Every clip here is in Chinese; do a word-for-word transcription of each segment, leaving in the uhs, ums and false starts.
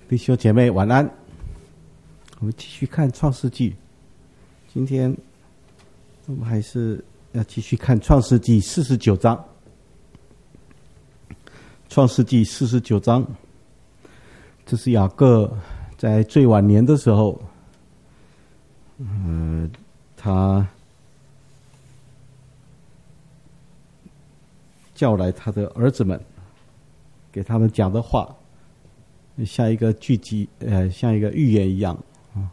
弟兄姐妹晚安。我们继续看创世纪，今天我们还是要继续看创世纪四十九章。创世纪四十九章，这是雅各在最晚年的时候，呃，他叫来他的儿子们，给他们讲的话，像一个剧集，呃，像一个寓言一样啊。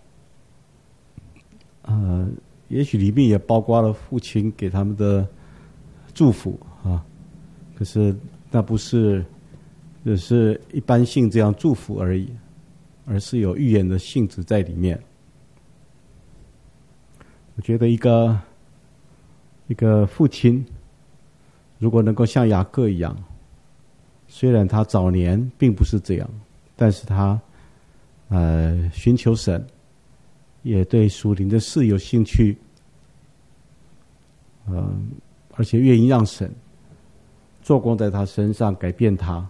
呃，也许里面也包括了父亲给他们的祝福啊，可是那不是只是一般性这样祝福而已，而是有寓言的性质在里面。我觉得一个一个父亲，如果能够像雅各一样，虽然他早年并不是这样，但是他呃寻求神，也对属灵的事有兴趣，嗯、呃，而且愿意让神做工在他身上，改变他。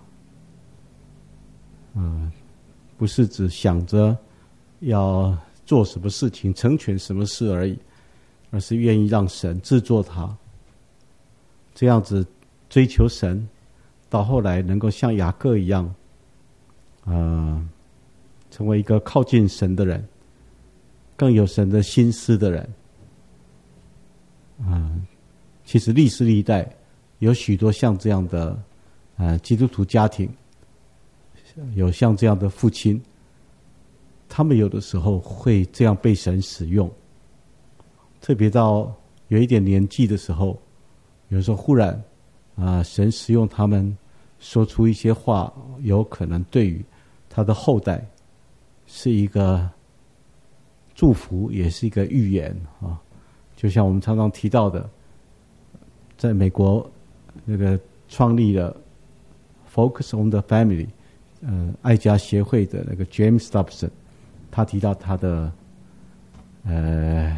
嗯、呃，不是只想着要做什么事情、成全什么事而已，而是愿意让神制作他。这样子追求神，到后来能够像雅各一样，呃，成为一个靠近神的人，更有神的心思的人。嗯、呃，其实历史历代有许多像这样的呃基督徒家庭，有像这样的父亲，他们有的时候会这样被神使用，特别到有一点年纪的时候，有时候忽然啊、呃，神使用他们说出一些话，有可能对于他的后代是一个祝福，也是一个预言啊。就像我们常常提到的，在美国那个创立了 Focus on the Family 呃爱家协会的那个 James Dobson， 他提到他的呃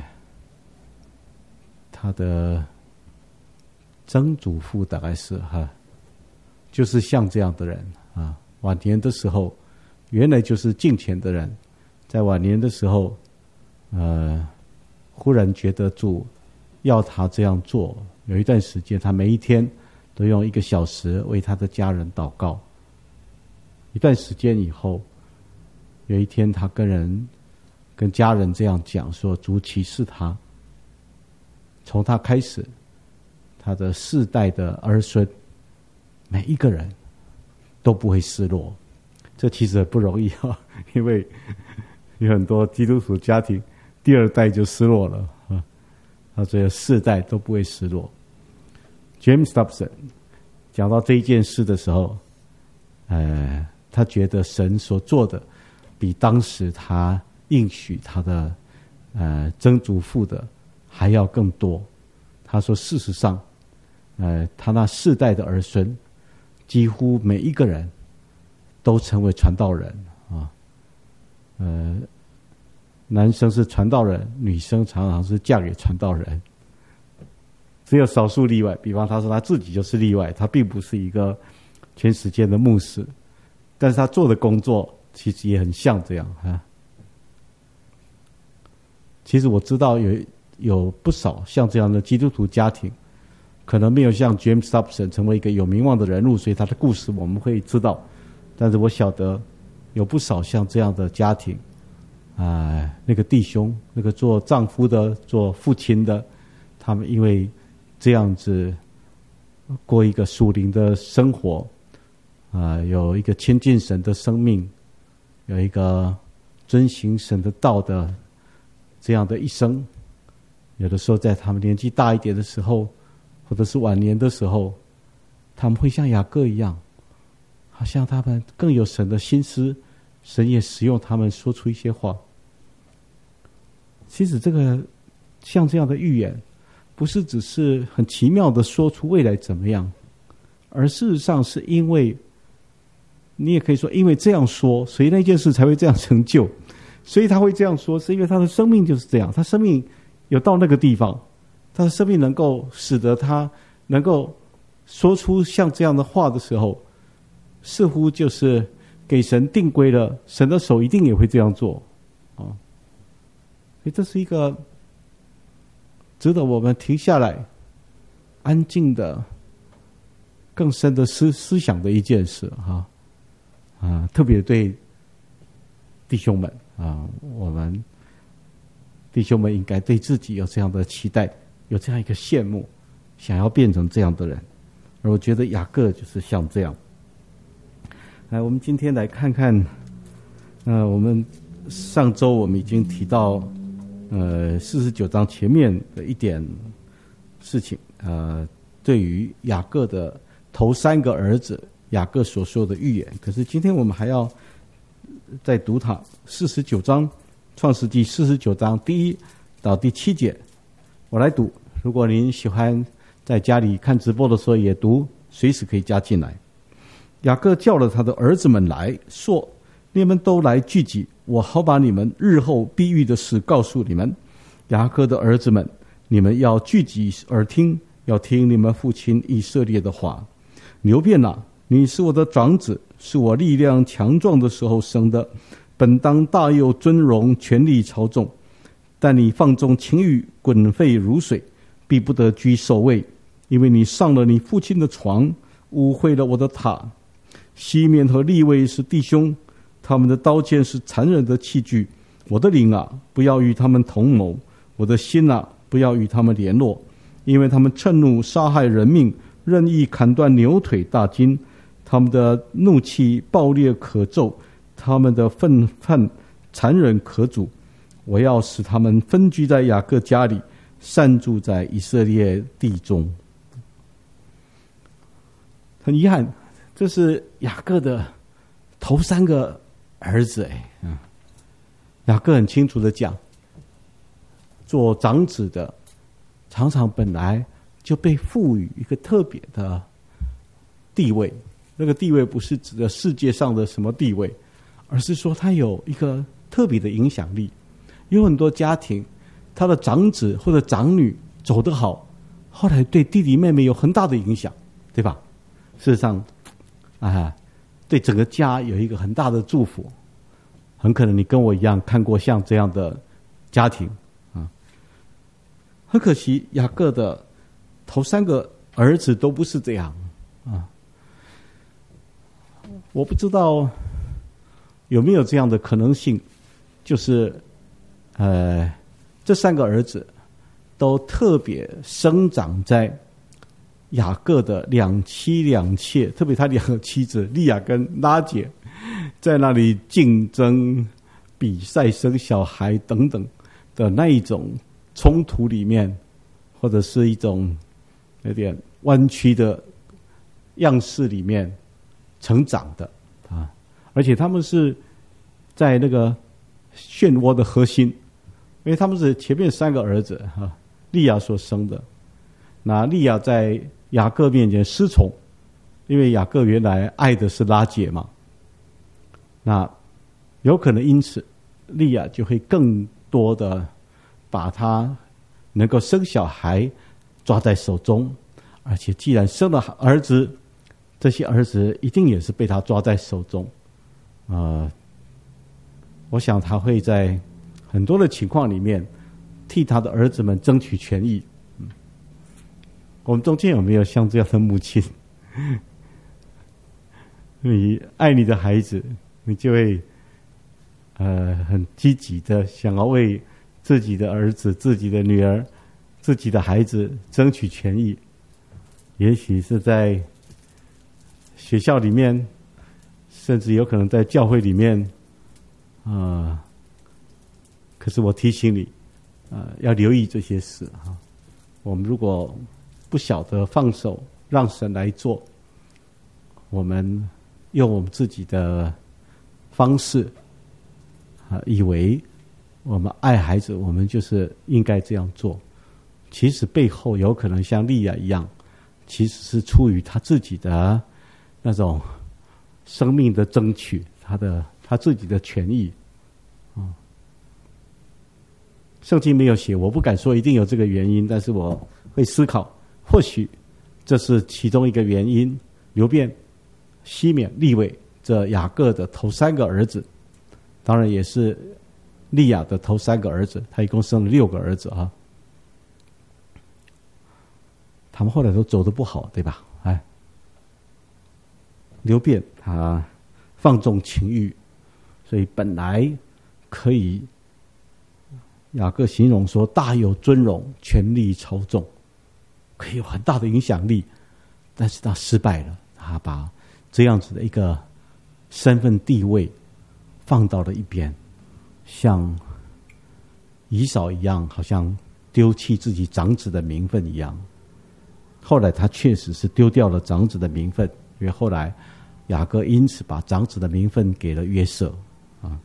他的曾祖父大概是哈，就是像这样的人啊，晚年的时候原来就是敬虔的人，在晚年的时候呃忽然觉得主要他这样做，有一段时间他每一天都用一个小时为他的家人祷告。一段时间以后，有一天他跟人跟家人这样讲说，主启示他，从他开始，他的世代的儿孙每一个人都不会失落。这其实很不容易啊，因为有很多基督徒家庭第二代就失落了啊，他这世代都不会失落。James Dobson 讲到这一件事的时候，呃，他觉得神所做的比当时他应许他的呃曾祖父的还要更多。他说，事实上，呃，他那世代的儿孙，几乎每一个人都成为传道人啊。呃，男生是传道人，女生常常是嫁给传道人。只有少数例外，比方他说他自己就是例外，他并不是一个全时间的牧师，但是他做的工作其实也很像这样啊。其实我知道有有不少像这样的基督徒家庭，可能没有像 James Dobson 成为一个有名望的人物，所以他的故事我们会知道，但是我晓得有不少像这样的家庭啊、呃，那个弟兄，那个做丈夫的，做父亲的，他们因为这样子过一个属灵的生活啊、呃，有一个亲近神的生命，有一个遵行神的道的这样的一生。有的时候在他们年纪大一点的时候，或者是晚年的时候，他们会像雅各一样，好像他们更有神的心思，神也使用他们说出一些话。其实这个像这样的预言，不是只是很奇妙的说出未来怎么样，而事实上是因为，你也可以说因为这样说，所以那件事才会这样成就。所以他会这样说，是因为他的生命就是这样，他生命有到那个地方，他的生命能够使得他能够说出像这样的话的时候，似乎就是给神定规了，神的手一定也会这样做啊。所以这是一个值得我们停下来安静的更深的思思想的一件事哈啊，特别对弟兄们啊，我们弟兄们应该对自己有这样的期待，有这样一个羡慕，想要变成这样的人。而我觉得雅各就是像这样。来，我们今天来看看，呃，我们上周我们已经提到，呃，四十九章前面的一点事情，呃，对于雅各的头三个儿子，雅各所说的预言。可是今天我们还要再读它四十九章，创世纪四十九章第一到第七节，我来读。如果您喜欢在家里看直播的时候也读，随时可以加进来。雅各叫了他的儿子们来说：你们都来聚集，我好把你们日后必遇的事告诉你们。雅各的儿子们，你们要聚集耳听，要听你们父亲以色列的话。流便啊，你是我的长子，是我力量强壮的时候生的，本当大有尊荣，权力朝众。但你放纵情欲，滚沸如水，必不得居首位，因为你上了你父亲的床，污秽了我的塔。西面和利未是弟兄，他们的刀剑是残忍的器具。我的灵啊，不要与他们同谋；我的心啊，不要与他们联络，因为他们趁怒杀害人命，任意砍断牛腿大筋。他们的怒气暴烈可咒，他们的愤恨残忍可阻。我要使他们分居在雅各家里，散住在以色列地中。很遗憾，这是雅各的头三个儿子哎，嗯，雅各很清楚的讲，做长子的常常本来就被赋予一个特别的地位，那个地位不是指的世界上的什么地位，而是说他有一个特别的影响力。有很多家庭，他的长子或者长女走得好，后来对弟弟妹妹有很大的影响，对吧？事实上啊，对整个家有一个很大的祝福。很可能你跟我一样看过像这样的家庭啊。很可惜，雅各的头三个儿子都不是这样啊。我不知道有没有这样的可能性，就是呃，这三个儿子都特别生长在雅各的两妻两妾，特别他两个妻子利亚跟拉结在那里竞争、比赛、生小孩等等的那一种冲突里面，或者是一种有点弯曲的样式里面成长的啊。而且他们是在那个漩涡的核心，因为他们是前面三个儿子哈，利亚所生的。那利亚在雅各面前失宠，因为雅各原来爱的是拉结嘛，那有可能因此利亚就会更多的把他能够生小孩抓在手中，而且既然生了儿子，这些儿子一定也是被他抓在手中。呃，我想他会在很多的情况里面替他的儿子们争取权益。嗯，我们中间有没有像这样的母亲？你爱你的孩子，你就会呃很积极的想要为自己的儿子、自己的女儿、自己的孩子争取权益。也许是在学校里面，甚至有可能在教会里面啊、呃。可是我提醒你，呃，要留意这些事哈。我们如果不晓得放手，让神来做，我们用我们自己的方式啊，以为我们爱孩子，我们就是应该这样做。其实背后有可能像利亚一样，其实是出于他自己的那种生命的争取，他的他自己的权益啊。圣经没有写，我不敢说一定有这个原因，但是我会思考，或许这是其中一个原因。流便、西缅、利未这雅各的头三个儿子，当然也是利亚的头三个儿子，他一共生了六个儿子啊。他们后来都走得不好，对吧？哎，流便他放纵情欲，所以本来可以雅各形容说大有尊荣，权力操纵，可以有很大的影响力，但是他失败了，他把这样子的一个身份地位放到了一边，像以扫一样，好像丢弃自己长子的名分一样。后来他确实是丢掉了长子的名分，因为后来雅各因此把长子的名分给了约瑟啊。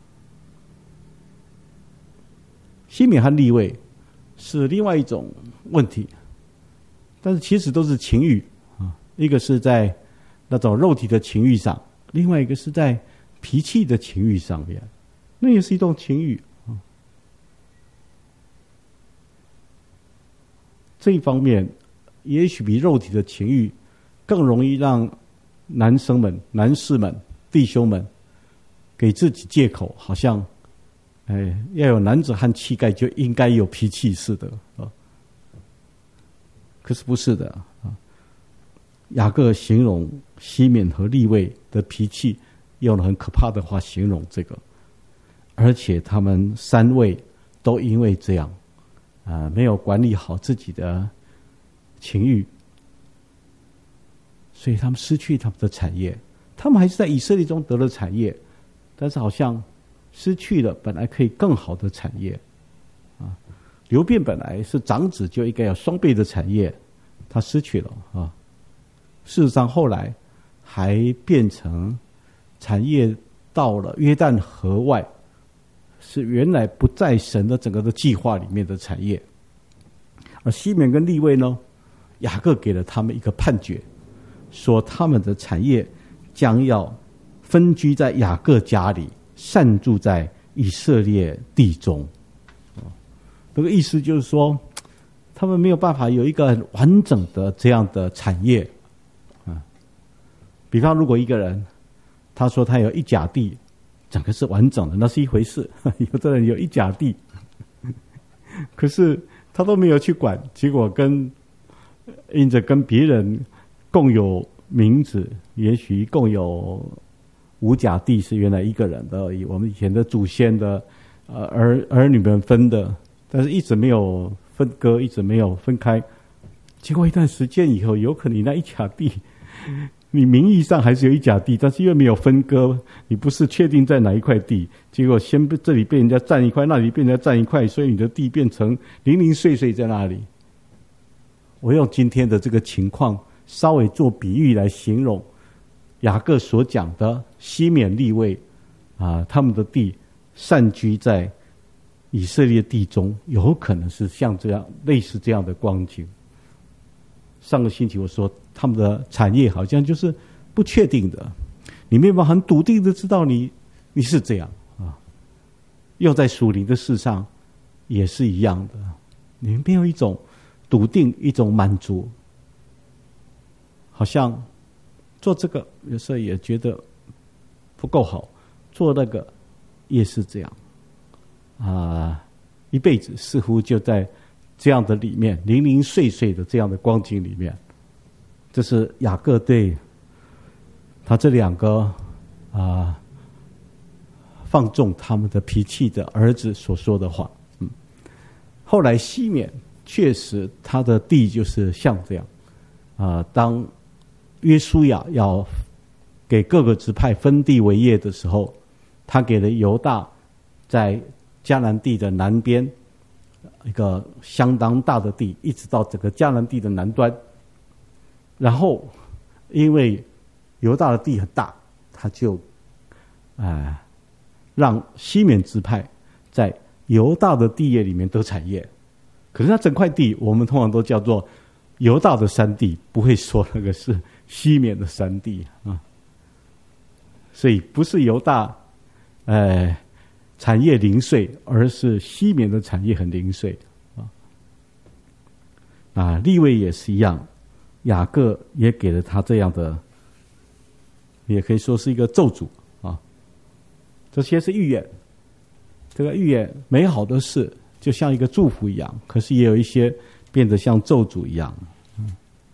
西缅和利未是另外一种问题，但是其实都是情欲啊，一个是在那种肉体的情欲上，另外一个是在脾气的情欲上面，那也是一种情欲啊。这一方面也许比肉体的情欲更容易让男生们、男士们、弟兄们给自己借口，好像哎，要有男子汉气概就应该有脾气似的啊。可是不是的啊。雅各形容西缅和利未的脾气，用了很可怕的话形容这个，而且他们三位都因为这样啊、呃，没有管理好自己的情欲，所以他们失去他们的产业。他们还是在以色列中得了产业，但是好像失去了本来可以更好的产业啊。流便本来是长子，就应该有双倍的产业，他失去了啊。事实上后来还变成产业到了约旦河外，是原来不在神的整个的计划里面的产业。而西缅跟利未呢，雅各给了他们一个判决，说他们的产业将要分居在雅各家里，散住在以色列地中。这个意思就是说，他们没有办法有一个很完整的这样的产业啊。比方，如果一个人他说他有一甲地，整个是完整的，那是一回事。有的人有一甲地，可是他都没有去管，结果跟因着跟别人共有名字，也许共有五甲地是原来一个人的而已，我们以前的祖先的呃儿儿女们分的，但是一直没有分割，一直没有分开。经过一段时间以后，有可能你那一甲地，你名义上还是有一甲地，但是因为没有分割，你不是确定在哪一块地，结果先这里被人家占一块，那里被人家占一块，所以你的地变成零零碎碎在那里。我用今天的这个情况稍微做比喻来形容雅各所讲的西缅利未啊，他们的地散居在以色列地中，有可能是像这样类似这样的光景。上个星期我说他们的产业好像就是不确定的，你没有办法很笃定的知道你你是这样啊。用在属灵的事上也是一样的，你没有一种笃定，一种满足，好像做这个有时候也觉得不够好，做那个也是这样啊，一辈子似乎就在这样的里面零零碎碎的这样的光景里面。这是雅各对他这两个啊放纵他们的脾气的儿子所说的话。嗯，后来西缅确实他的地就是像这样啊，当约书亚要给各个支派分地为业的时候，他给了犹大在迦南地的南边一个相当大的地，一直到整个迦南地的南端。然后因为犹大的地很大，他就啊、呃、让西缅支派在犹大的地业里面得产业。可是那整块地我们通常都叫做犹大的山地，不会说那个是西缅的山地啊。所以不是犹大呃产业零碎，而是西缅的产业很零碎啊。啊，利未也是一样，雅各也给了他这样的也可以说是一个咒诅啊。这些是预言，这个预言美好的事就像一个祝福一样，可是也有一些变得像咒诅一样。嗯，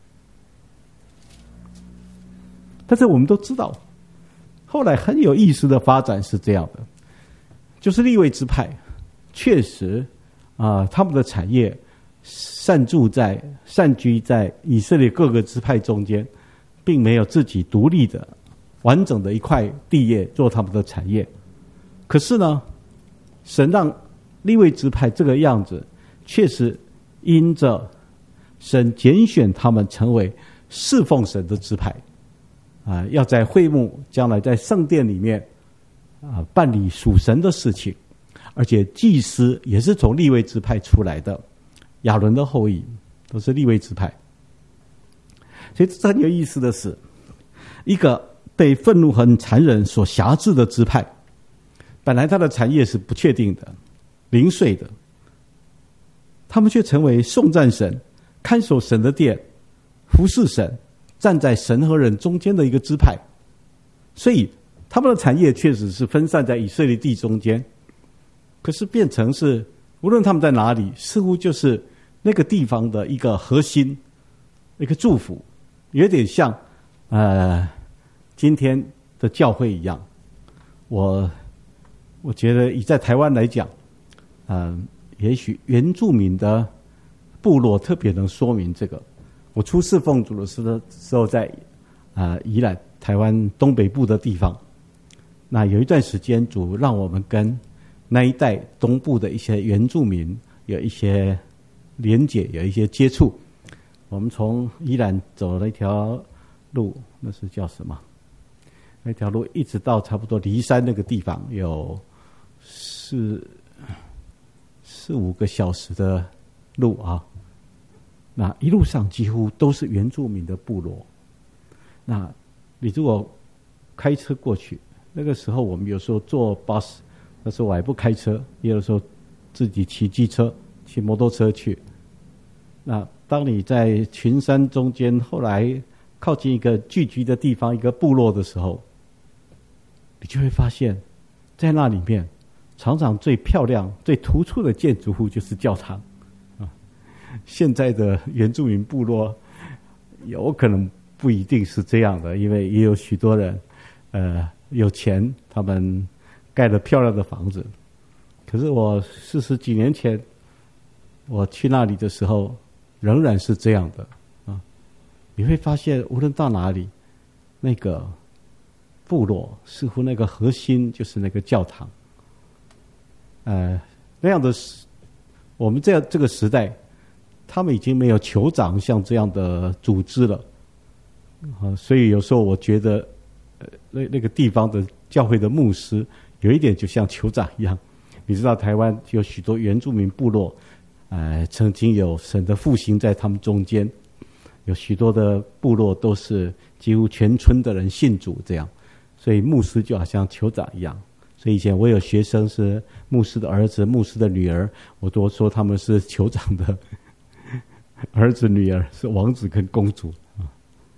但是我们都知道，后来很有意思的发展是这样的，就是利未支派确实啊、呃，他们的产业散住在散居在以色列各个支派中间，并没有自己独立的完整的一块地业做他们的产业。可是呢，神让利未支派这个样子，确实因着神拣选他们成为侍奉神的支派啊、呃，要在会幕将来在圣殿里面啊、呃、办理属神的事情，而且祭司也是从利未支派出来的，亚伦的后裔都是利未支派。所以这很有意思的是，一个被愤怒和残忍所辖制的支派，本来他的产业是不确定的、零碎的，他们却成为颂赞神、看守神的殿、服侍神、站在神和人中间的一个支派。所以他们的产业确实是分散在以色列地中间，可是变成是无论他们在哪里，似乎就是那个地方的一个核心、一个祝福，有点像呃今天的教会一样。我我觉得以在台湾来讲，嗯、呃，也许原住民的部落特别能说明这个。我初侍奉主的时候在，啊、呃、宜兰台湾东北部的地方，那有一段时间主让我们跟那一带东部的一些原住民有一些连结，有一些接触。我们从宜兰走了一条路，那是叫什么？那条路一直到差不多梨山那个地方，有四四五个小时的路啊。那一路上几乎都是原住民的部落。那你如果开车过去，那个时候我们有时候坐 bus， 那时候我还不开车，也有时候自己骑机车、骑摩托车去。那当你在群山中间，后来靠近一个聚居的地方，一个部落的时候，你就会发现，在那里面，常常最漂亮、最突出的建筑物就是教堂。啊，现在的原住民部落有可能不一定是这样的，因为也有许多人，呃，有钱，他们盖了漂亮的房子。可是我四十几年前，我去那里的时候，仍然是这样的啊！你会发现，无论到哪里，那个部落似乎那个核心就是那个教堂。呃，那样的，我们这样这个时代，他们已经没有酋长像这样的组织了啊，所以有时候我觉得，呃，那那个地方的教会的牧师有一点就像酋长一样。你知道，台湾有许多原住民部落。呃，曾经有神的复兴在他们中间，有许多的部落都是几乎全村的人信主这样，所以牧师就好像酋长一样。所以以前我有学生是牧师的儿子、牧师的女儿，我都说他们是酋长的儿子、女儿，是王子跟公主啊。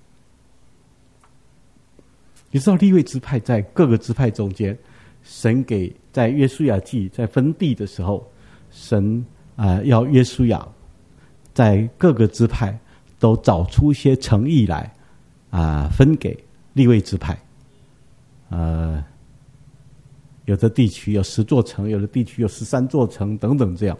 你知道利未支派在各个支派中间，神给在约书亚记在分地的时候，神。啊、呃，要约书亚在各个支派都找出一些城邑来，啊、呃，分给利未支派。呃，有的地区有十座城，有的地区有十三座城，等等这样。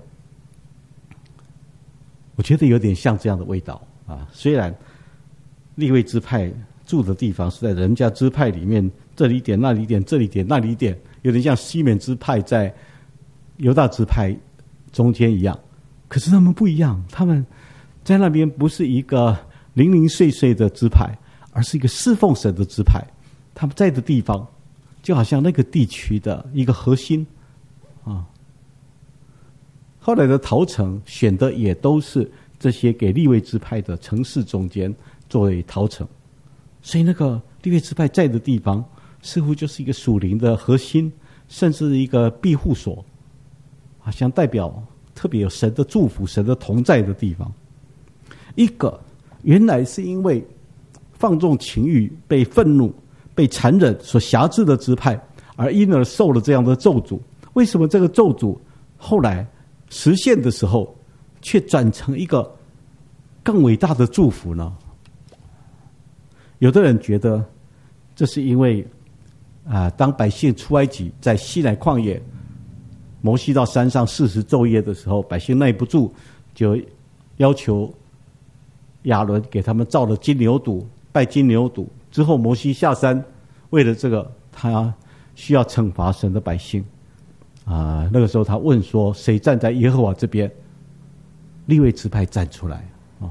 我觉得有点像这样的味道啊。虽然利未支派住的地方是在人家支派里面，这里点那里点，这里点那里点，有点像西缅支派在犹大支派中间一样，可是他们不一样，他们在那边不是一个零零碎碎的支派，而是一个侍奉神的支派。他们在的地方就好像那个地区的一个核心啊。后来的陶城选的也都是这些给利未支派的城市中间作为陶城，所以那个利未支派在的地方似乎就是一个属灵的核心，甚至一个庇护所。好像代表特别有神的祝福、神的同在的地方。一个原来是因为放纵情欲被愤怒、 被残忍所辖制的支派，而因而受了这样的咒诅。为什么这个咒诅后来实现的时候，却转成一个更伟大的祝福呢？有的人觉得，这是因为啊、呃，当百姓出埃及，在西乃旷野，摩西到山上四十昼夜的时候，百姓耐不住，就要求亚伦给他们造了金牛犊，拜金牛犊。之后，摩西下山，为了这个，他需要惩罚神的百姓。啊、呃，那个时候他问说：“谁站在耶和华这边？”利未支派站出来，哦，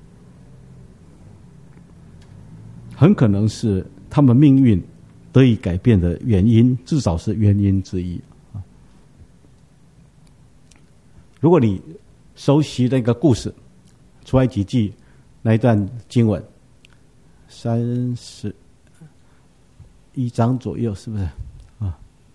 很可能是他们命运得以改变的原因，至少是原因之一。如果你熟悉那个故事，出埃及记那一段经文，三十一章左右，是不是啊？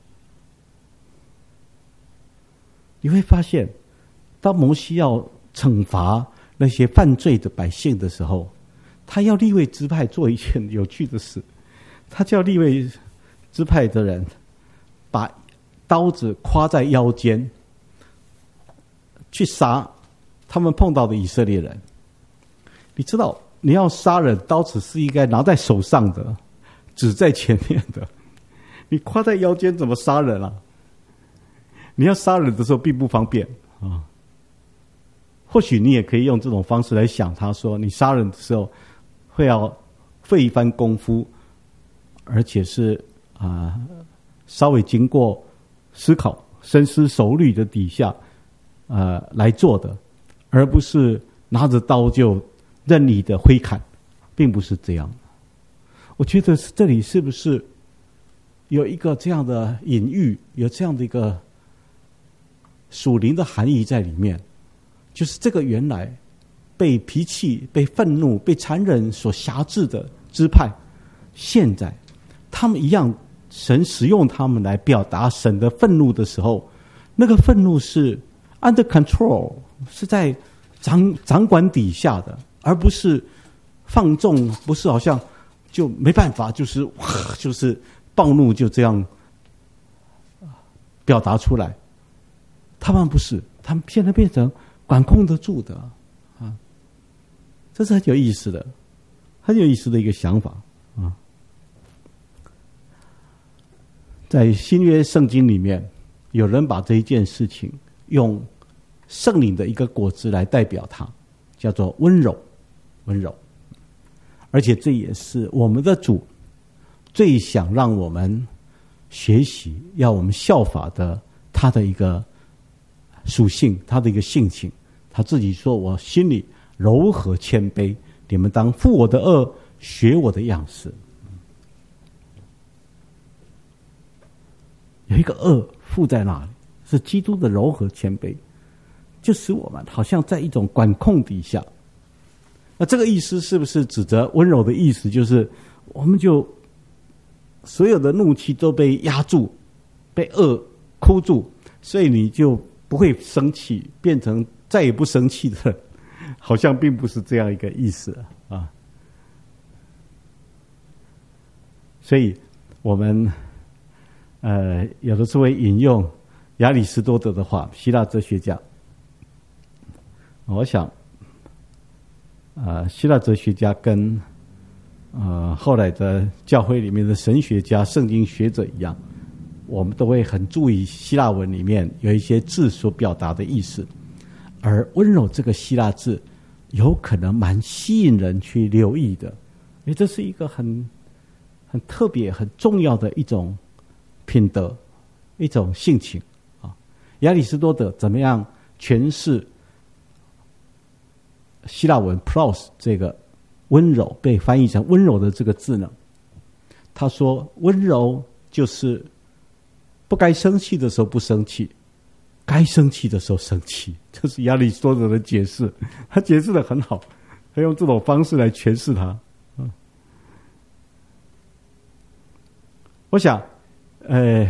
你会发现，当摩西要惩罚那些犯罪的百姓的时候，他要利未支派做一件有趣的事，他叫利未支派的人把刀子挎在腰间，去杀他们碰到的以色列人。你知道，你要杀人，刀子是应该拿在手上的，指在前面的。你挎在腰间怎么杀人啊？你要杀人的时候并不方便啊。或许你也可以用这种方式来想他，说你杀人的时候会要费一番功夫，而且是啊、呃、稍微经过思考、深思熟虑的底下呃来做的，而不是拿着刀就任意的挥砍，并不是这样。我觉得这里是不是有一个这样的隐喻，有这样的一个属灵的含义在里面？就是这个原来被脾气、被愤怒、被残忍所辖制的支派，现在他们一样，神使用他们来表达神的愤怒的时候，那个愤怒是 under control， 是在掌掌管底下的，而不是放纵，不是好像就没办法，就是哇，就是暴怒就这样表达出来。他们不是，他们现在变成管控得住的啊，这是很有意思的，很有意思的一个想法啊。在新约圣经里面，有人把这一件事情用圣灵的一个果子来代表它，叫做温柔，温柔。而且这也是我们的主最想让我们学习，要我们效法的他的一个属性，他的一个性情。他自己说：“我心里柔和谦卑，你们当负我的恶，学我的样式。”有一个恶附在那里，是基督的柔和谦卑，就使我们好像在一种管控底下。那这个意思是不是指着温柔的意思？就是我们就所有的怒气都被压住，被恶箍住，所以你就不会生气，变成再也不生气的人，好像并不是这样一个意思啊。所以我们呃有的时候会引用亚里士多德的话，希腊哲学家。我想，呃，希腊哲学家跟呃后来的教会里面的神学家、圣经学者一样，我们都会很注意希腊文里面有一些字所表达的意思，而温柔这个希腊字有可能蛮吸引人去留意的，因为这是一个很很特别、很重要的一种品德，一种性情啊。亚里士多德怎么样诠释希腊文 pros 这个温柔被翻译成温柔的这个字呢？他说，温柔就是不该生气的时候不生气，该生气的时候生气。这是亚里士多德的解释，他解释得很好，他用这种方式来诠释它。嗯，我想，呃，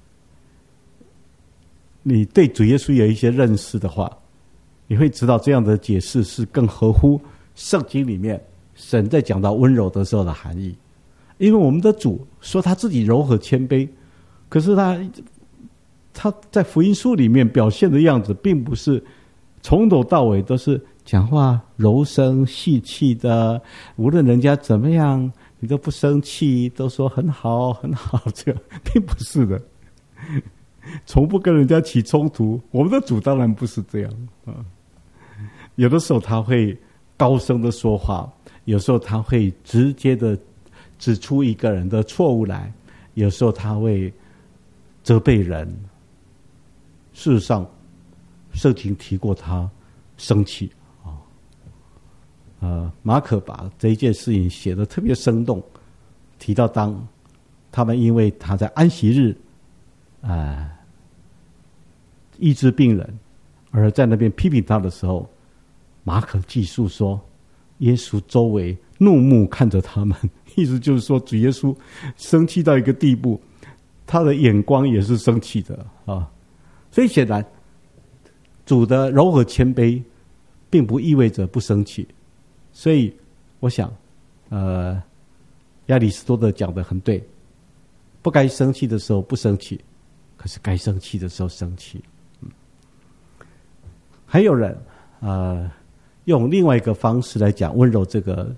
你对主耶稣有一些认识的话，你会知道这样的解释是更合乎圣经里面神在讲到温柔的时候的含义。 因为我们的主说他自己柔和谦卑，可是他他在福音书里面表现的样子，并不是从头到尾都是讲话柔声细气的，无论人家怎么样，你都不生气，都说很好很好，这样并不是的，从不跟人家起冲突。我们的主当然不是这样啊，有的时候他会高声的说话，有时候他会直接的指出一个人的错误来，有时候他会责备人。事实上，圣经提过他生气啊。呃，马可把这一件事情写得特别生动，提到当他们因为他在安息日啊、呃、医治病人，而在那边批评他的时候，马可记述说，耶稣周围怒目看着他们，意思就是说，主耶稣生气到一个地步，他的眼光也是生气的啊。所以显然，主的柔和谦卑，并不意味着不生气。所以，我想，呃，亚里士多德讲得很对，不该生气的时候不生气，可是该生气的时候生气。嗯、还有人，呃，用另外一个方式来讲温柔这个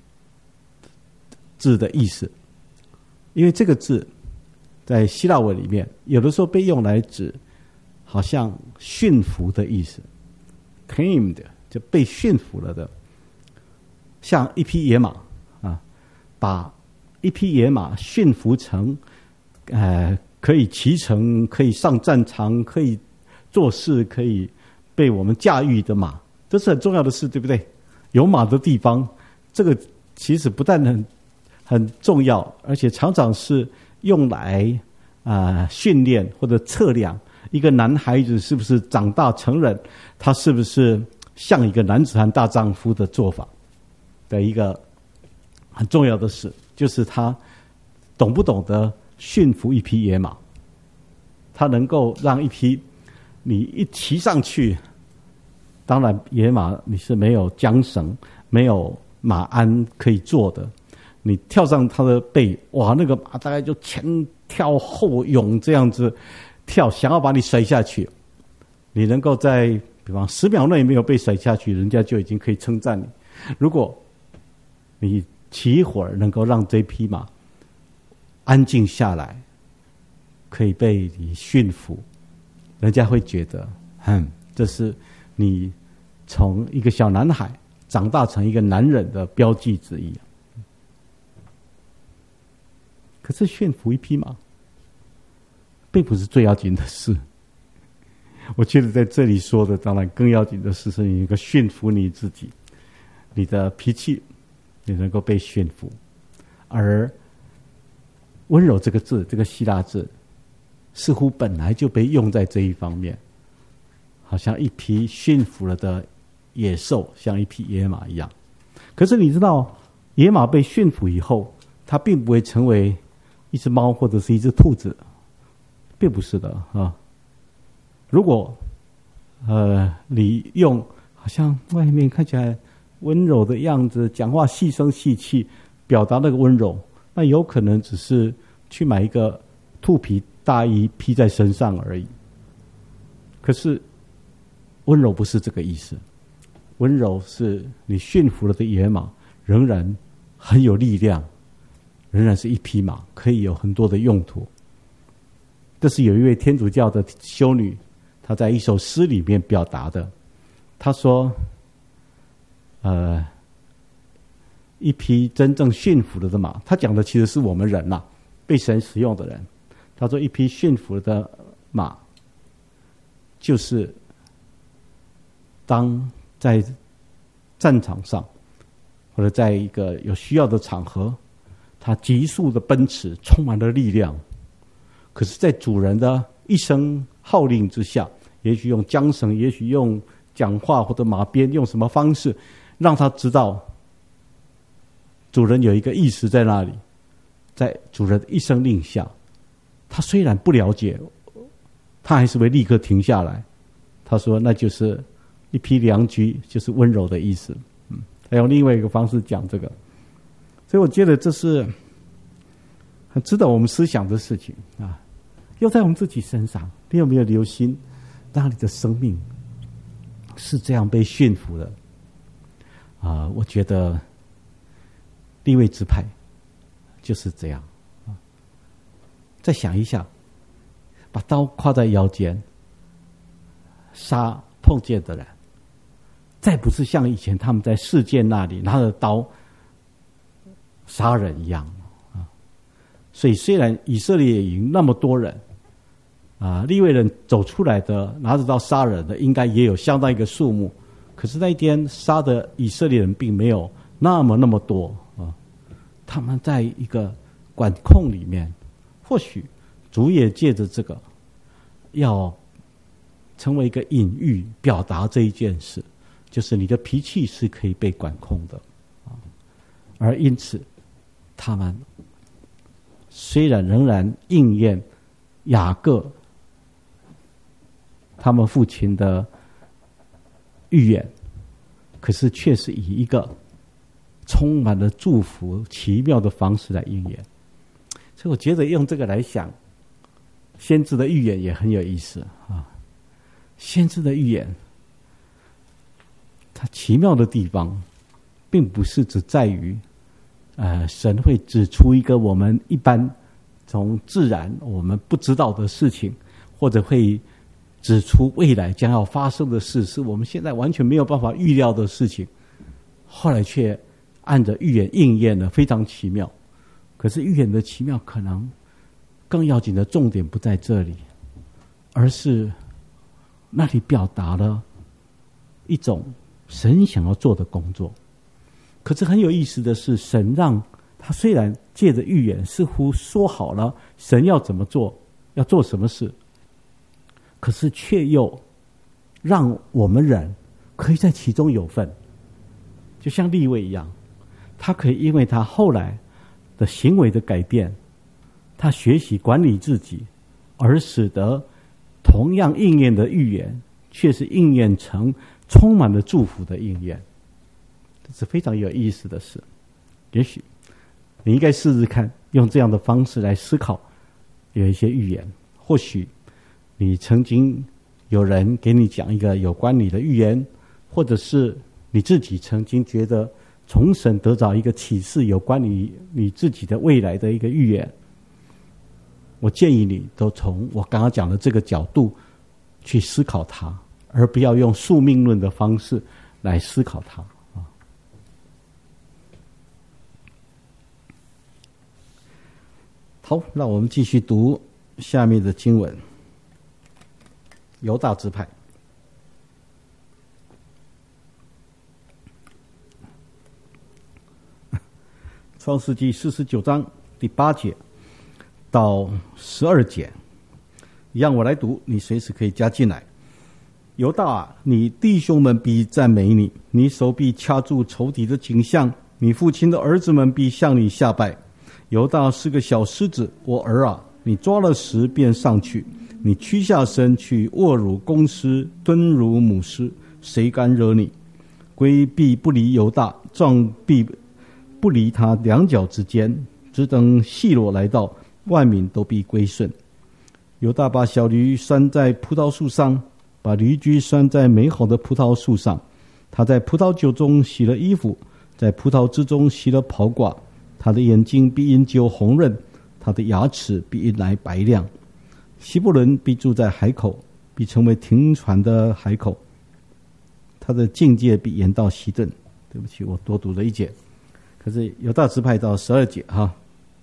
字的意思，因为这个字在希腊文里面，有的时候被用来指。好像驯服的意思 ，tamed 就被驯服了的，像一匹野马啊，把一匹野马驯服成，呃，可以骑乘、可以上战场、可以做事、可以被我们驾驭的马，这是很重要的事，对不对？有马的地方，这个其实不但很很重要，而且常常是用来啊、呃、训练或者测量。一个男孩子是不是长大成人，他是不是像一个男子汉大丈夫的做法的一个很重要的事，就是他懂不懂得驯服一匹野马，他能够让一匹你一骑上去，当然野马你是没有缰绳没有马鞍可以坐的，你跳上他的背，哇，那个马大概就前跳后涌这样子跳，想要把你甩下去，你能够在比方十秒内没有被甩下去，人家就已经可以称赞你。如果你骑一会儿能够让这匹马安静下来，可以被你驯服，人家会觉得，嗯，这是你从一个小男孩长大成一个男人的标记之一。可是驯服一匹马并不是最要紧的事，我觉得在这里说的当然更要紧的事是你能够驯服你自己，你的脾气你能够被驯服。而温柔这个字，这个希腊字似乎本来就被用在这一方面，好像一匹驯服了的野兽，像一匹野马一样。可是你知道，野马被驯服以后，它并不会成为一只猫或者是一只兔子，并不是的啊。如果呃你用好像外面看起来温柔的样子，讲话细声细气，表达那个温柔，那有可能只是去买一个兔皮大衣披在身上而已。可是温柔不是这个意思，温柔是你驯服了的野马仍然很有力量，仍然是一匹马，可以有很多的用途。这是有一位天主教的修女，她在一首诗里面表达的。她说呃，一匹真正驯服了的马，她讲的其实是我们人呐、啊，被神使用的人。她说一匹驯服了的马，就是当在战场上或者在一个有需要的场合，它急速的奔驰，充满了力量。可是在主人的一声号令之下，也许用缰绳，也许用讲话或者马鞭，用什么方式让他知道主人有一个意识在那里，在主人的一声令下，他虽然不了解，他还是会立刻停下来。他说那就是一匹良驹，就是温柔的意思。嗯，他用另外一个方式讲这个。所以我觉得这是知道我们思想的事情啊，又在我们自己身上。你有没有留心，当你的生命是这样被驯服的啊？我觉得利未支派就是这样啊。再想一下，把刀挎在腰间，杀碰见的人，再不是像以前他们在世界那里拿着刀杀人一样啊。所以虽然以色列营那么多人啊，利未人走出来的拿着刀杀人的应该也有相当一个数目，可是那一天杀的以色列人并没有那么那么多啊。他们在一个管控里面，或许主也借着这个要成为一个隐喻，表达这一件事，就是你的脾气是可以被管控的啊。而因此他们虽然仍然应验雅各他们父亲的预言，可是却是以一个充满了祝福奇妙的方式来应验。所以我觉得用这个来想先知的预言也很有意思啊。先知的预言它奇妙的地方并不是只在于呃，神会指出一个我们一般从自然我们不知道的事情，或者会指出未来将要发生的事，是我们现在完全没有办法预料的事情，后来却按着预言应验了，非常奇妙。可是预言的奇妙可能更要紧的重点不在这里，而是那里表达了一种神想要做的工作。可是很有意思的是，神让他虽然借着预言似乎说好了神要怎么做，要做什么事，可是却又让我们人可以在其中有份。就像利未一样，他可以因为他后来的行为的改变，他学习管理自己，而使得同样应验的预言却是应验成充满了祝福的应验。这是非常有意思的事。也许你应该试试看用这样的方式来思考有一些预言。或许你曾经有人给你讲一个有关你的预言，或者是你自己曾经觉得从神得到一个启示有关你你自己的未来的一个预言，我建议你都从我刚刚讲的这个角度去思考它，而不要用宿命论的方式来思考它。好，那我们继续读下面的经文。犹大支派，创世纪四十九章第八节到十二节，让我来读，你随时可以加进来。犹大啊，你弟兄们必赞美你，你手必掐住仇敌的颈项，你父亲的儿子们必向你下拜。犹大是个小狮子，我儿啊，你抓了食便上去，你屈下身去卧乳公狮，蹲如母狮，谁敢惹你？龟必不离犹大，杖必不离他两脚之间，只等细罗来到，万民都必归顺。犹大把小驴拴在葡萄树上，把驴驹拴在美好的葡萄树上。他在葡萄酒中洗了衣服，在葡萄之中洗了袍褂。他的眼睛必因酒红润，他的牙齿必因来白亮。希伯伦必住在海口，必成为停船的海口。他的境界必延到西顿。对不起，我多读了一节。可是犹大支派到十二节哈。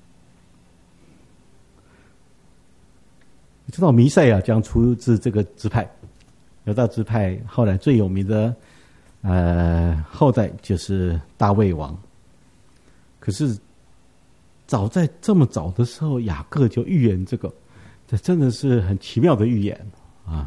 你知道弥赛亚将出自这个支派，犹大支派后来最有名的呃后代就是大卫王。可是早在这么早的时候，雅各就预言这个，这真的是很奇妙的预言啊！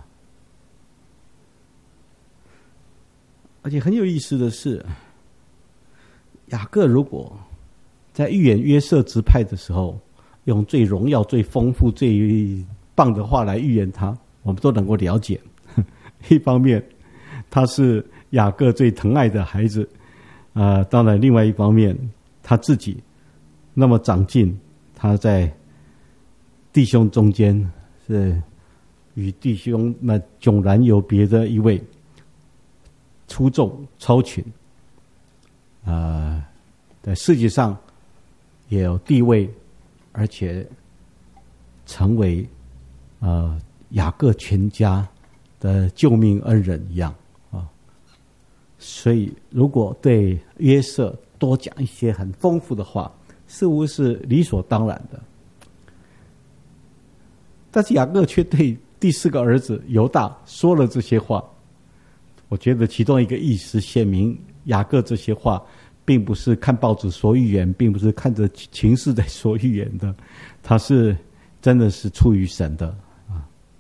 而且很有意思的是，雅各如果在预言约瑟支派的时候，用最荣耀、最丰富、最棒的话来预言他，我们都能够了解。一方面，他是雅各最疼爱的孩子，啊、呃，当然另外一方面，他自己那么长进，他在弟兄中间是与弟兄们迥然有别的一位，出众超群，啊、呃，在世界上也有地位，而且成为呃雅各全家的救命恩人一样啊。所以，如果对约瑟多讲一些很丰富的话，似乎是理所当然的。但是雅各却对第四个儿子犹大说了这些话，我觉得其中一个意思显明雅各这些话并不是看报纸说预言，并不是看着情势在说预言的，他是真的是出于神的啊。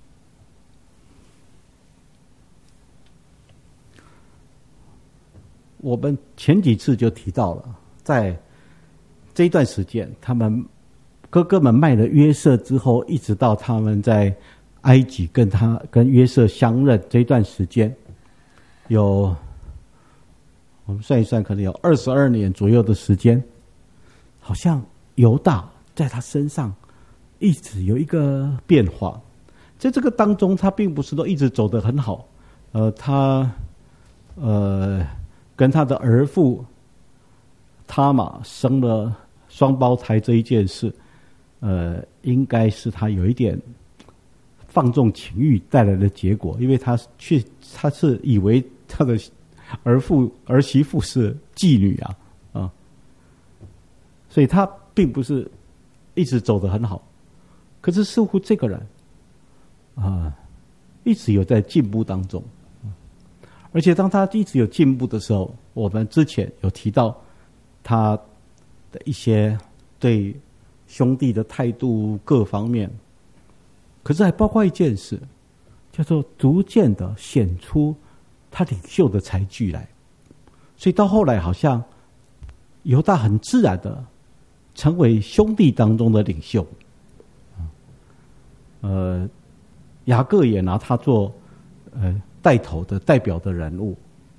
我们前几次就提到了，在这一段时间，他们哥哥们卖了约瑟之后，一直到他们在埃及跟他跟约瑟相认这一段时间，有我们算一算，可能有二十二年左右的时间，好像犹大在他身上一直有一个变化。在这个当中，他并不是都一直走得很好，呃，他呃跟他的儿妇他玛生了双胞胎这一件事，呃，应该是他有一点放纵情欲带来的结果，因为他去他是以为他的儿妇儿媳妇是妓女啊啊，所以他并不是一直走得很好，可是似乎这个人啊一直有在进步当中，而且当他一直有进步的时候，我们之前有提到他的一些对兄弟的态度各方面，可是还包括一件事，叫做逐渐的显出他领袖的才具来。所以到后来好像犹大很自然的成为兄弟当中的领袖，呃，雅各也拿他做呃带头的代表的人物，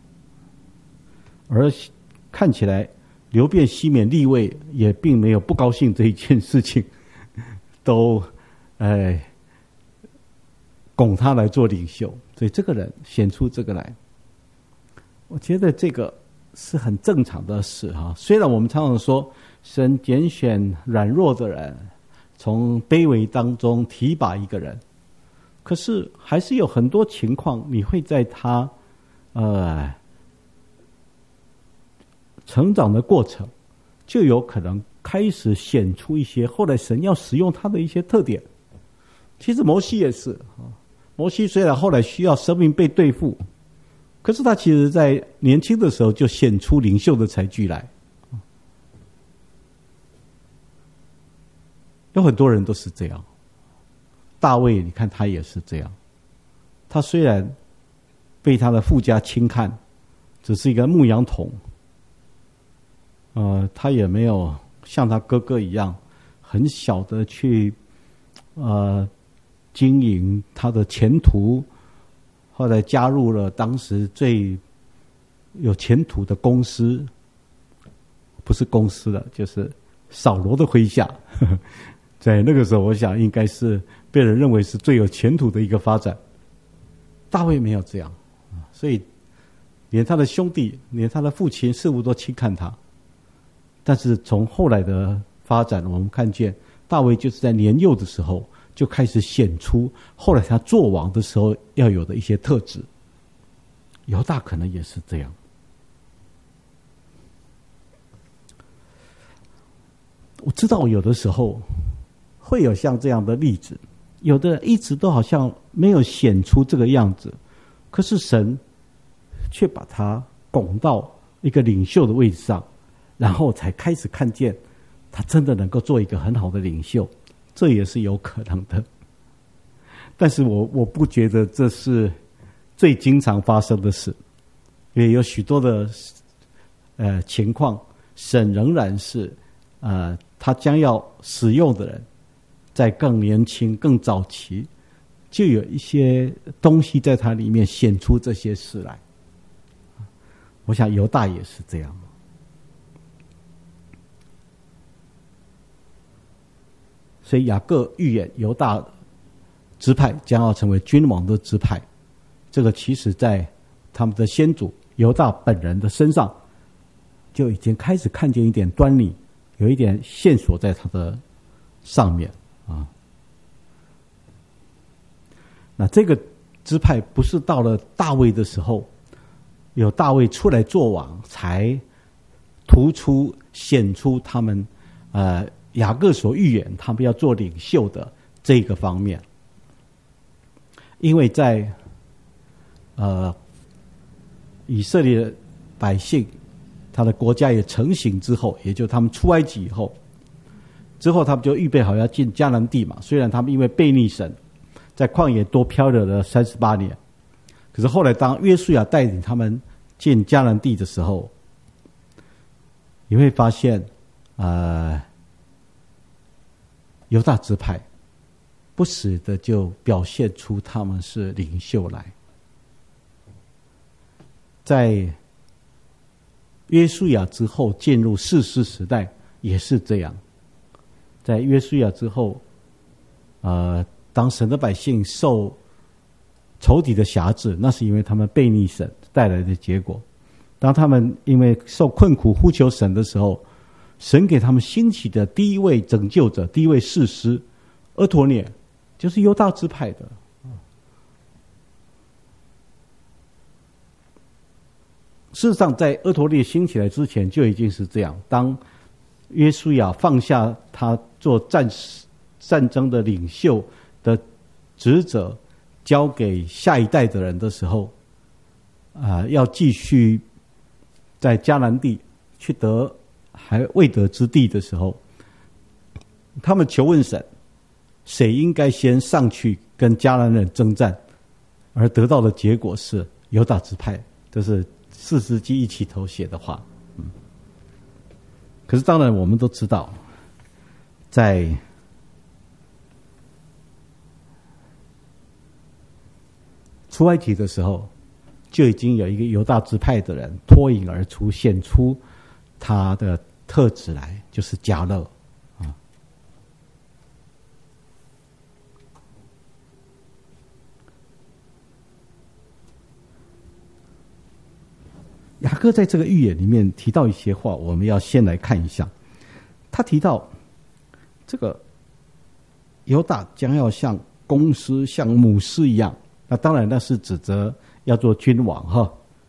而看起来流便、西缅、利未也并没有不高兴这一件事情，都哎拱他来做领袖，所以这个人显出这个来，我觉得这个是很正常的事哈。虽然我们常常说神拣选软弱的人，从卑微当中提拔一个人，可是还是有很多情况，你会在他呃成长的过程，就有可能开始显出一些后来神要使用他的一些特点。其实摩西也是啊，摩西虽然后来需要生命被对付，可是他其实在年轻的时候就显出领袖的才具来。有很多人都是这样，大卫你看他也是这样，他虽然被他的父家轻看，只是一个牧羊童，呃，他也没有像他哥哥一样很小的去呃经营他的前途，后来加入了当时最有前途的公司，不是公司了，就是扫罗的麾下。呵呵，在那个时候，我想应该是被人认为是最有前途的一个发展。大卫没有这样，所以连他的兄弟，连他的父亲似乎都轻看他。但是从后来的发展，我们看见大卫就是在年幼的时候就开始显出后来他做王的时候要有的一些特质。犹大可能也是这样。我知道有的时候会有像这样的例子，有的人一直都好像没有显出这个样子，可是神却把他拱到一个领袖的位置上，然后才开始看见他真的能够做一个很好的领袖，这也是有可能的。但是我我不觉得这是最经常发生的事，因为有许多的呃情况，神仍然是呃他将要使用的人，在更年轻、更早期，就有一些东西在他里面显出这些事来。我想犹大也是这样。 所以雅各预言犹大支派将要成为君王的支派，这个其实在他们的先祖犹大本人的身上就已经开始看见一点端倪，有一点线索在他的上面啊。那这个支派不是到了大卫的时候，有大卫出来做王，才突出显出他们呃雅各所预言他们要做领袖的这个方面。因为在呃以色列百姓他的国家也成型之后，也就他们出埃及以后，之后他们就预备好要进迦南地嘛。虽然他们因为悖逆神，在旷野多漂流了三十八年，可是后来当约书亚带领他们进迦南地的时候，你会发现，呃，犹大支派不时的就表现出他们是领袖来。在约书亚之后进入士师时代也是这样，在约书亚之后，呃，当神的百姓受仇敌的辖制，那是因为他们悖逆神带来的结果。当他们因为受困苦呼求神的时候，神给他们兴起的第一位拯救者，第一位士师俄陀聶，就是犹大支派的。事实上，在俄陀聶兴起来之前就已经是这样。当约书亚放下他做战战争的领袖的职责，交给下一代的人的时候，啊、呃，要继续在迦南地去得还未得之地的时候，他们求问神，谁应该先上去跟迦南人征战，而得到的结果是犹大支派，这是士师记一起头写的话。嗯，可是当然我们都知道，在出埃及的时候，就已经有一个犹大支派的人脱颖而出，显出他的特质来，就是迦勒啊。雅各在这个预言里面提到一些话，我们要先来看一下。他提到这个犹大将要像公狮、像母狮一样，那当然那是指责要做君王哈。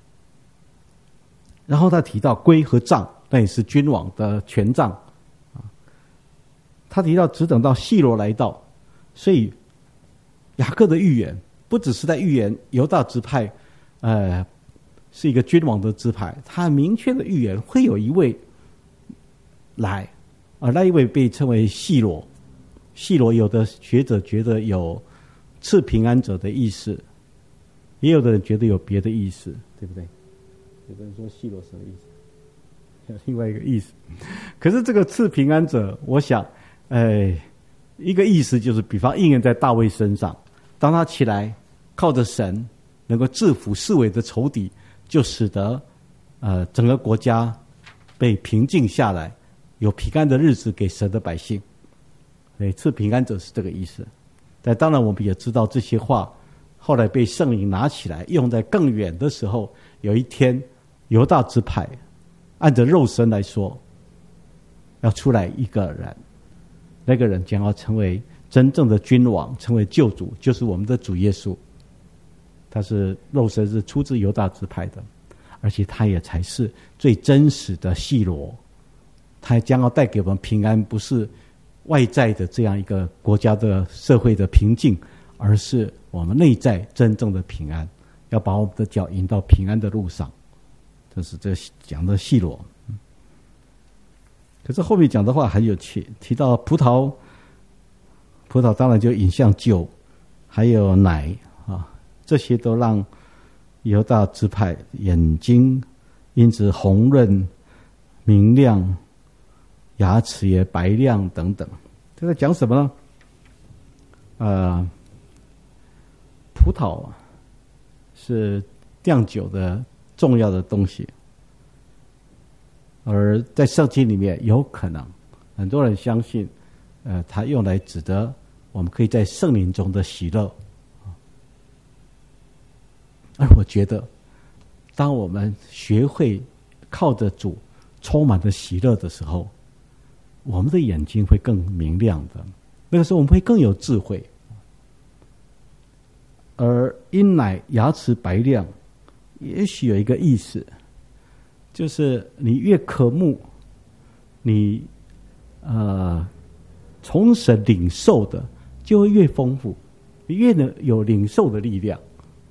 然后他提到圭和杖，那也是君王的权杖啊。他提到只等到细罗来到，所以雅各的预言不只是在预言犹大支派，呃。是一个君王的支派，他明确的预言会有一位来，而那一位被称为细罗。细罗有的学者觉得有赐平安者的意思，也有的人觉得有别的意思，对不对？有的人说细罗什么意思？有另外一个意思。可是这个赐平安者，我想，呃，一个意思就是，比方应验在大卫身上，当他起来靠着神，能够制服四围的仇敌。就使得呃整个国家被平静下来，有平安的日子给神的百姓。所以赐平安者是这个意思。但当然我们也知道这些话后来被圣灵拿起来用在更远的时候，有一天犹大支派按着肉身来说要出来一个人，那个人将要成为真正的君王，成为救主，就是我们的主耶稣。他是肉身是出自犹大支派的，而且他也才是最真实的细罗。他将要带给我们平安，不是外在的这样一个国家的社会的平静，而是我们内在真正的平安，要把我们的脚引到平安的路上。这是这讲的细罗。可是后面讲的话很有趣，提到葡萄，葡萄当然就引向酒，还有奶啊。这些都让犹大支派眼睛因此红润明亮，牙齿也白亮等等。这在讲什么呢？呃，葡萄是酿酒的重要的东西，而在圣经里面有可能很多人相信呃，它用来指的我们可以在圣灵中的喜乐。而我觉得，当我们学会靠着主充满着喜乐的时候，我们的眼睛会更明亮的。那个时候我们会更有智慧。而因乃牙齿白亮，也许有一个意思，就是你越渴慕，你呃从神领受的就会越丰富，你越能有领受的力量。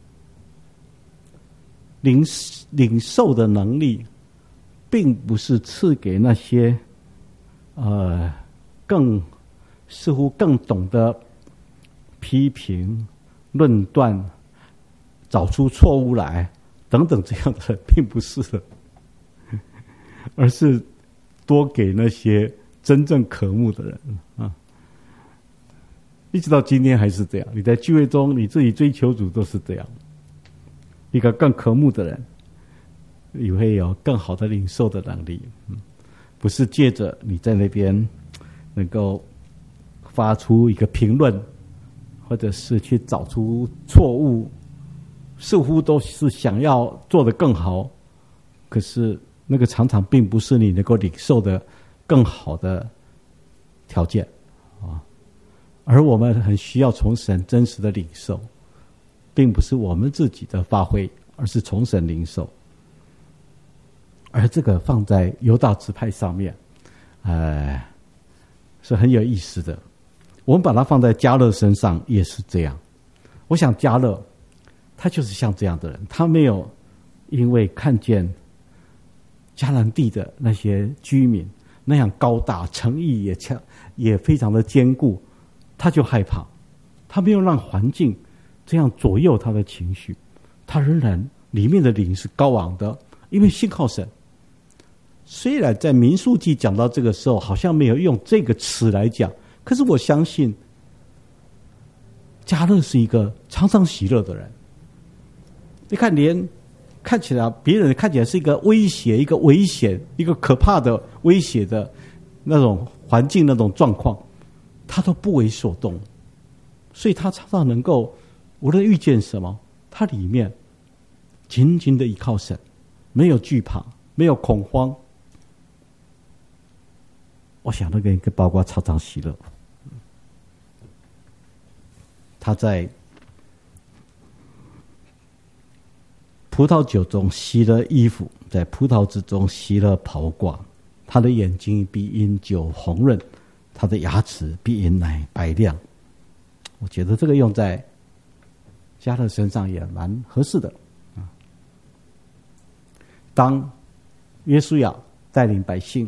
领领受的能力，并不是赐给那些呃更似乎更懂得批评、论断、找出错误来等等这样的人，并不是的，而是多给那些真正渴慕的人啊。一直到今天还是这样，你在聚会中你自己追求主都是这样。一个更渴慕的人，你会有更好的领受的能力。嗯，不是借着你在那边能够发出一个评论，或者是去找出错误，似乎都是想要做得更好，可是那个常常并不是你能够领受的更好的条件啊。而我们很需要从神真实的领受，并不是我们自己的发挥，而是从神领受。而这个放在犹大支派上面，呃，是很有意思的。我们把它放在迦勒身上也是这样。我想迦勒他就是像这样的人，他没有因为看见迦南地的那些居民那样高大，诚意也强，也非常的坚固，他就害怕。他没有让环境这样左右他的情绪，他仍然里面的灵是高昂的，因为信靠神。虽然在民数记讲到这个时候好像没有用这个词来讲，可是我相信迦勒是一个常常喜乐的人。你看，连看起来别人看起来是一个威胁、一个危险、一个可怕的威胁的那种环境、那种状况，他都不为所动。所以他常常能够无论遇见什么，他里面紧紧的依靠神，没有惧怕，没有恐慌。我想那个应该包括常常喜乐。他在葡萄酒中洗了衣服，在葡萄汁中洗了袍褂。他的眼睛比饮酒红润，他的牙齿比饮奶白亮。我觉得这个用在迦勒身上也蛮合适的。当约书亚带领百姓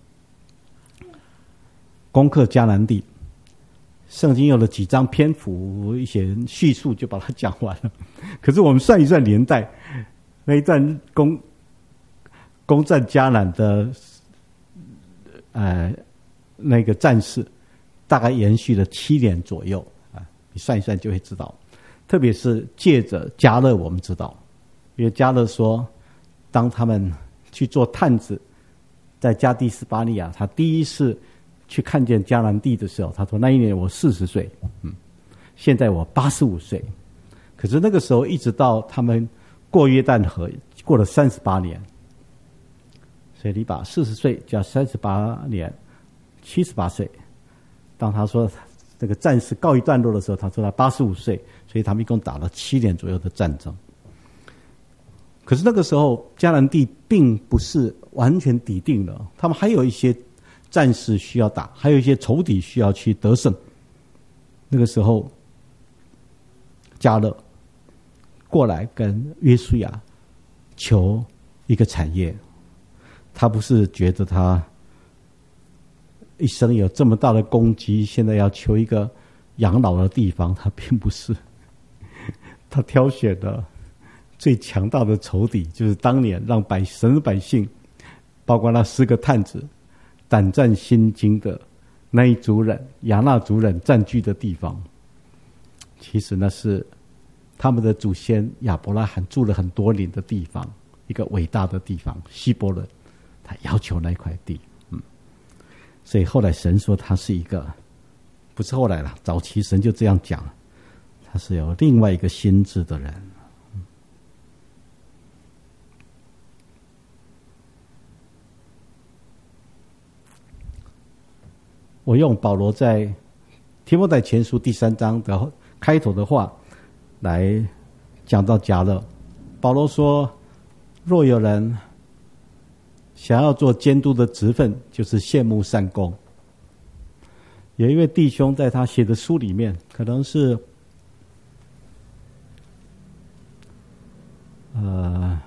攻克迦南地，圣经用了几章篇幅一些叙述就把它讲完了。可是我们算一算年代，那一段攻攻占迦南的呃那个战事，大概延续了七年左右啊。你算一算就会知道。特别是借着迦勒，我们知道，因为迦勒说，当他们去做探子，在加地斯巴尼亚，他第一次去看见迦南地的时候，他说那一年我四十岁，嗯，现在我八十五岁。可是那个时候一直到他们过约旦河，过了三十八年，所以你把四十岁加三十八年，七十八岁。当他说这个战事告一段落的时候，他说他八十五岁，所以他们一共打了七年左右的战争。可是那个时候迦南地并不是完全抵定了，他们还有一些战事需要打，还有一些仇敌需要去得胜。那个时候迦勒过来跟约书亚求一个产业，他不是觉得他一生有这么大的功绩，现在要求一个养老的地方，他并不是。他挑选的最强大的仇敌，就是当年让百神的百姓，包括那十个探子胆战心惊的那一族人，亚衲族人占据的地方。其实那是他们的祖先亚伯拉罕住了很多年的地方，一个伟大的地方希伯伦，他要求那块地。嗯，所以后来神说他是一个不是后来了，早期神就这样讲，他是有另外一个心智的人。我用保罗在提摩太前书第三章的开头的话来讲到迦勒。保罗说，若有人想要做监督的职分，就是羡慕善功。有一位弟兄在他写的书里面，可能是呃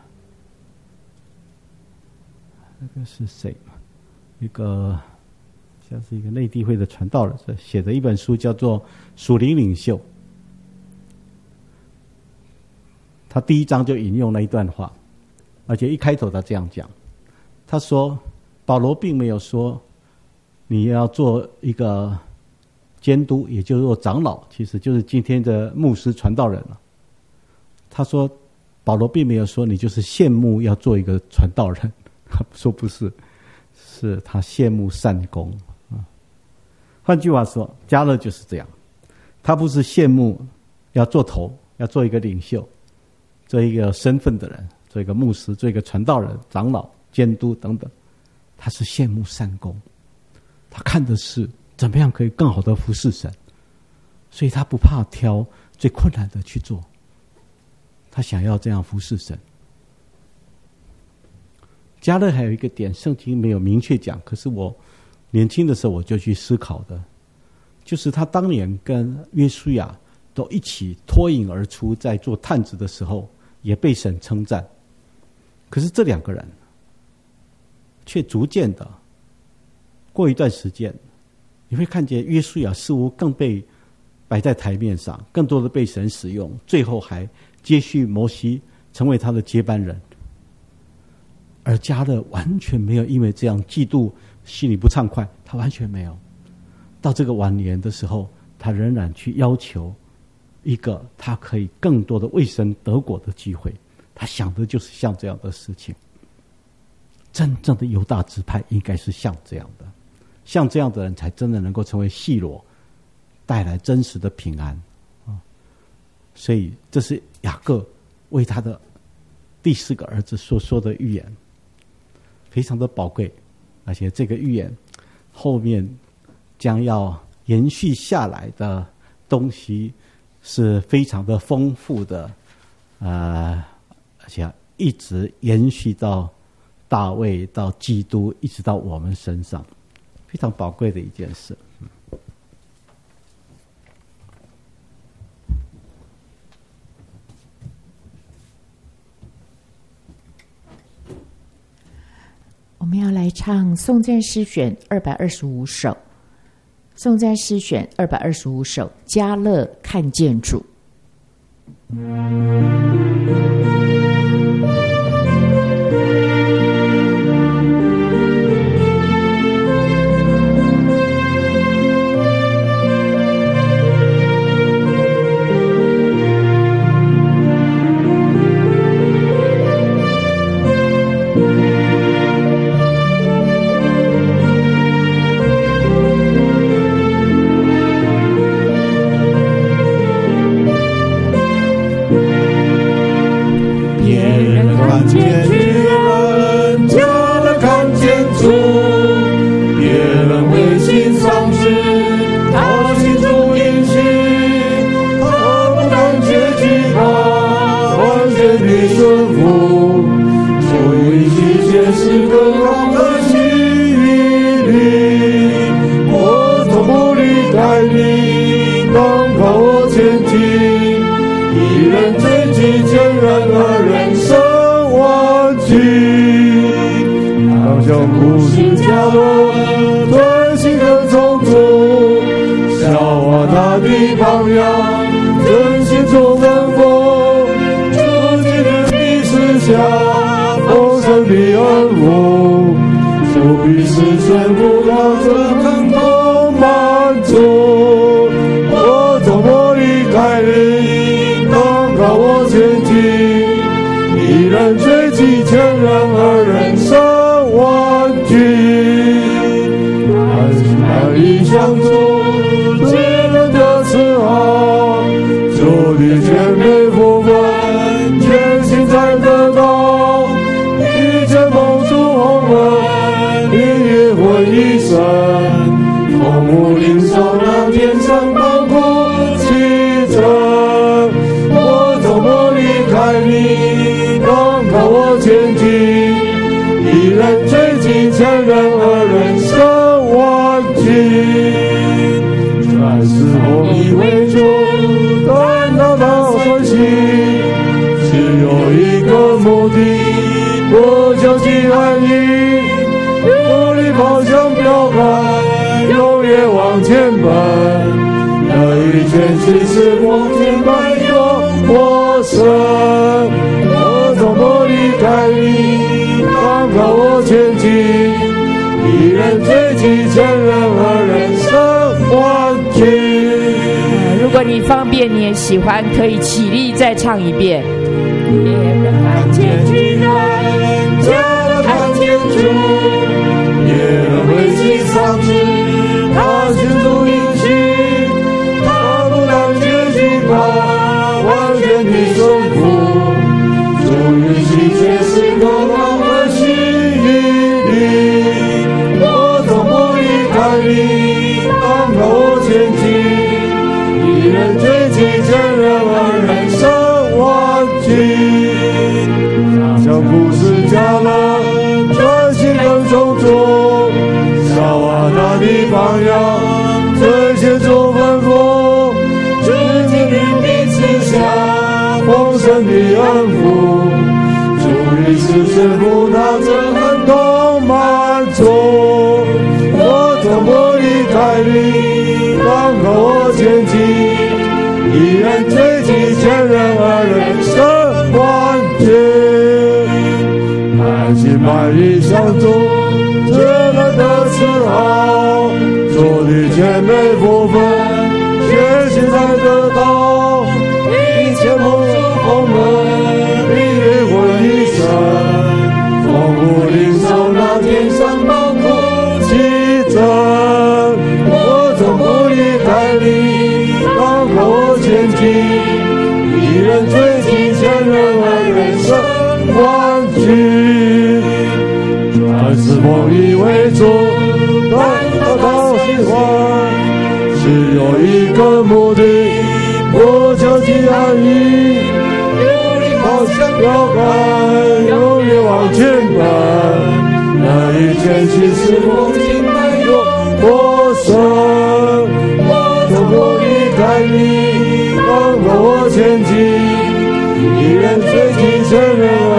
那个是谁？一个像是一个内地会的传道人写的一本书，叫做《属灵领袖》。他第一章就引用那一段话，而且一开头他这样讲，他说保罗并没有说你要做一个监督，也就是说长老，其实就是今天的牧师传道人了。他说保罗并没有说你就是羡慕要做一个传道人，说不是，是他羡慕善功。换句话说，迦勒就是这样，他不是羡慕要做头，要做一个领袖，做一个身份的人，做一个牧师，做一个传道人、长老、监督等等，他是羡慕善功，他看的是怎么样可以更好的服侍神，所以他不怕挑最困难的去做，他想要这样服侍神。迦勒还有一个点，圣经没有明确讲，可是我年轻的时候我就去思考的，就是他当年跟约书亚都一起脱颖而出，在做探子的时候也被神称赞，可是这两个人却逐渐的过一段时间，你会看见约书亚似乎更被摆在台面上，更多的被神使用，最后还接续摩西成为他的接班人。而迦勒完全没有因为这样嫉妒心里不畅快，他完全没有。到这个晚年的时候，他仍然去要求一个他可以更多的为神得果的机会，他想的就是像这样的事情。真正的犹大支派应该是像这样的，像这样的人才真的能够成为细罗，带来真实的平安啊！所以这是雅各为他的第四个儿子所说的预言，非常的宝贵，而且这个预言后面将要延续下来的东西是非常的丰富的，呃，而且一直延续到大卫，到基督，一直到我们身上，非常宝贵的一件事。 我们要来唱颂赞诗选二百二十五首，颂赞诗选二百二十五首，迦勒看见主。 相助。 甜美福分，全心在得到，一切蒙主洪恩，灵魂一生，同母领受那天上宝库奇珍。我怎么离开你，刚靠我前进，一人追击千人，二人胜万军。全是我以为主，感到他欢喜，只有一个目的，我就是爱你，努力跑向标杆，永远往前奔。那一天其实我前半有我神，我怎么离开你，刚靠我前进，一人追击千人，二人胜万军。 如果你方便，你也喜欢，可以起立再唱一遍。别人看见巨人，家人看见主， 别人为其丧志，他心中应许，他不但结局高，完全的顺服，主允许却是个让我心意。我怎么离开你，刚靠我前进，一人追击千人，二人胜万军。像故事加了专心跟从主，小娃他的榜样，最先做吩咐，致敬灵彼此下丰盛的恩福，主于是宣布他真很都满足。我怎么离开你，刚靠我前进，一人追击千人，二人胜万军。爱心满意相助，这个的自豪，主的甜美福分，全心在得到，一切蒙主洪恩，灵魂一生，丰富领受那天上宝库奇珍。我怎么离开你，刚靠我前进，一人追击千人，二人胜万军。转世梦以为主，但他讨喜欢，只有一个目的，我就是爱你，努力跑向标杆，永远往前奔。那一天其实我竟没有我神，我怎么离开你，刚靠我前进，一人追击千人，